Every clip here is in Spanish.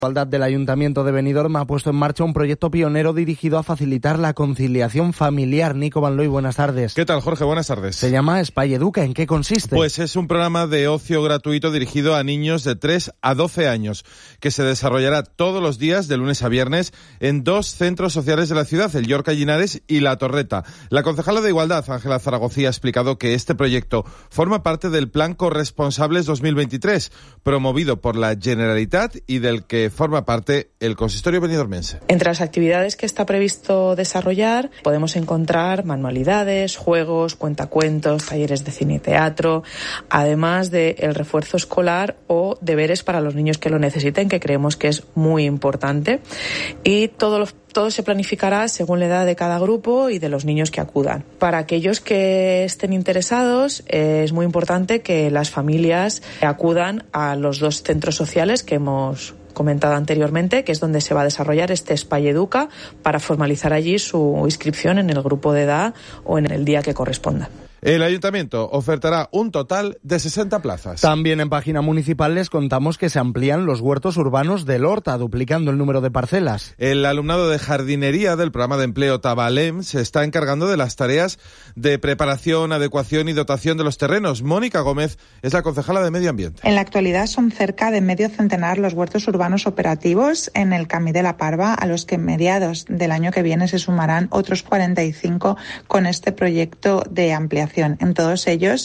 Igualdad del Ayuntamiento de Benidorm ha puesto en marcha un proyecto pionero dirigido a facilitar la conciliación familiar. Nico Van Looy, buenas tardes. ¿Qué tal, Jorge? Buenas tardes. Se llama Espai Educa. ¿En qué consiste? Pues es un programa de ocio gratuito dirigido a niños de 3 a 12 años, que se desarrollará todos los días, de lunes a viernes, en 2 centros sociales de la ciudad, el Llorca Llinares y La Torreta. La concejala de Igualdad, Ángela Zaragoza, ha explicado que este proyecto forma parte del Plan Corresponsables 2023, promovido por la Generalitat y del que forma parte el consistorio benidormense. Entre las actividades que está previsto desarrollar podemos encontrar manualidades, juegos, cuentacuentos, talleres de cine y teatro, además del refuerzo escolar o deberes para los niños que lo necesiten, que creemos que es muy importante. Y todo se planificará según la edad de cada grupo y de los niños que acudan. Para aquellos que estén interesados, es muy importante que las familias acudan a los 2 centros sociales que hemos comentado anteriormente, que es donde se va a desarrollar este Espai Educa, para formalizar allí su inscripción en el grupo de edad o en el día que corresponda. El Ayuntamiento ofertará un total de 60 plazas. También en página municipal les contamos que se amplían los huertos urbanos del Horta, duplicando el número de parcelas. El alumnado de jardinería del programa de empleo Tabalem se está encargando de las tareas de preparación, adecuación y dotación de los terrenos. Mónica Gómez es la concejala de Medio Ambiente. En la actualidad son cerca de medio centenar los huertos urbanos operativos en el Camí de la Parva, a los que en mediados del año que viene se sumarán otros 45 con este proyecto de ampliación. En todos ellos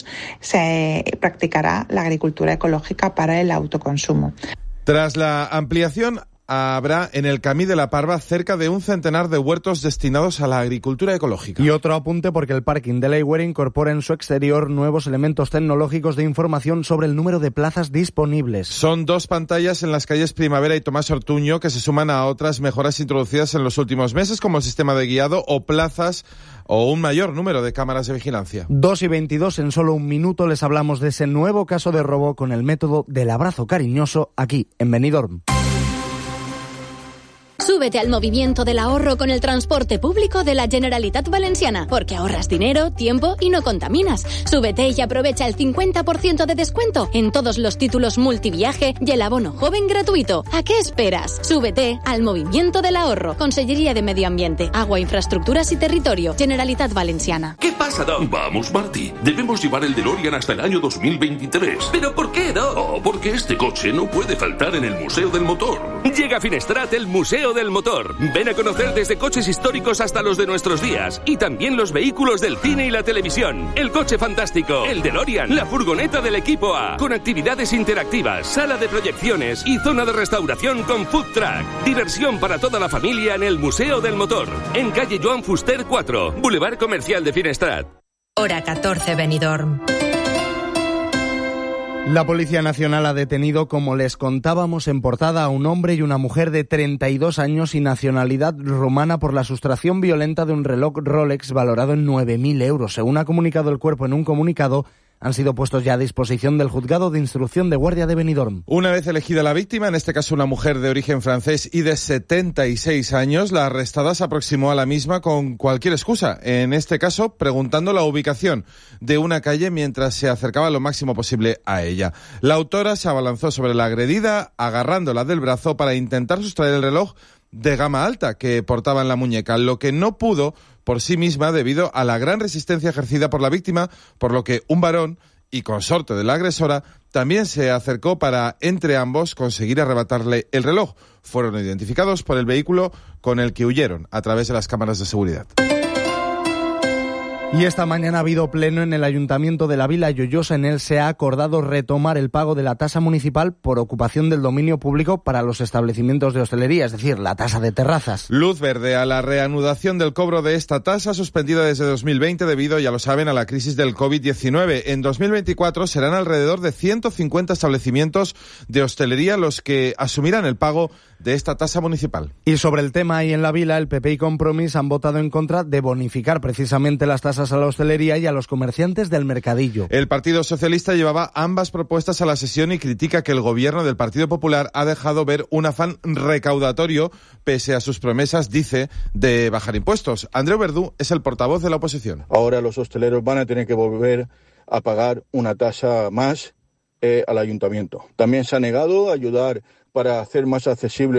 se practicará la agricultura ecológica para el autoconsumo. Tras la ampliación, habrá en el Camí de la Parva cerca de un centenar de huertos destinados a la agricultura ecológica. Y otro apunte, porque el parking de Leiwere incorpora en su exterior nuevos elementos tecnológicos de información sobre el número de plazas disponibles. Son 2 pantallas en las calles Primavera y Tomás Ortuño, que se suman a otras mejoras introducidas en los últimos meses, como el sistema de guiado o plazas o un mayor número de cámaras de vigilancia. 2:22, en solo un minuto les hablamos de ese nuevo caso de robo con el método del abrazo cariñoso aquí en Benidorm. Súbete al movimiento del ahorro con el transporte público de la Generalitat Valenciana, porque ahorras dinero, tiempo y no contaminas. Súbete y aprovecha el 50% de descuento en todos los títulos multiviaje y el abono joven gratuito. ¿A qué esperas? Súbete al movimiento del ahorro. Consellería de Medio Ambiente, Agua, Infraestructuras y Territorio, Generalitat Valenciana. ¿Qué pasa, Doc? Vamos, Marty. Debemos llevar el DeLorean hasta el año 2023. ¿Pero por qué, Doc? Oh, porque este coche no puede faltar en el Museo del Motor. Llega a Finestrat el Museo del Motor. Ven a conocer desde coches históricos hasta los de nuestros días y también los vehículos del cine y la televisión. El coche fantástico, el DeLorean, la furgoneta del equipo A, con actividades interactivas, sala de proyecciones y zona de restauración con food truck. Diversión para toda la familia en el Museo del Motor, en calle Joan Fuster 4, Boulevard Comercial de Finestrat. Hora 14, Benidorm. La Policía Nacional ha detenido, como les contábamos en portada, a un hombre y una mujer de 32 años y nacionalidad rumana por la sustracción violenta de un reloj Rolex valorado en 9.000 euros. Según ha comunicado el cuerpo en un comunicado, han sido puestos ya a disposición del Juzgado de Instrucción de Guardia de Benidorm. Una vez elegida la víctima, en este caso una mujer de origen francés y de 76 años, la arrestada se aproximó a la misma con cualquier excusa, en este caso preguntando la ubicación de una calle mientras se acercaba lo máximo posible a ella. La autora se abalanzó sobre la agredida, agarrándola del brazo para intentar sustraer el reloj de gama alta que portaba en la muñeca, lo que no pudo por sí misma debido a la gran resistencia ejercida por la víctima, por lo que un varón y consorte de la agresora también se acercó para, entre ambos, conseguir arrebatarle el reloj. Fueron identificados por el vehículo con el que huyeron a través de las cámaras de seguridad. Y esta mañana ha habido pleno en el Ayuntamiento de la Vila Lloyosa. En él se ha acordado retomar el pago de la tasa municipal por ocupación del dominio público para los establecimientos de hostelería, es decir, la tasa de terrazas. Luz verde a la reanudación del cobro de esta tasa, suspendida desde 2020 debido, ya lo saben, a la crisis del COVID-19. En 2024 serán alrededor de 150 establecimientos de hostelería los que asumirán el pago de esta tasa municipal. Y sobre el tema, ahí en la Vila, el PP y Compromís han votado en contra de bonificar precisamente las tasas a la hostelería y a los comerciantes del mercadillo. El Partido Socialista llevaba ambas propuestas a la sesión y critica que el gobierno del Partido Popular ha dejado ver un afán recaudatorio pese a sus promesas, dice, de bajar impuestos. Andreu Verdú es el portavoz de la oposición. Ahora los hosteleros van a tener que volver a pagar una tasa más al ayuntamiento. También se ha negado a ayudar para hacer más accesible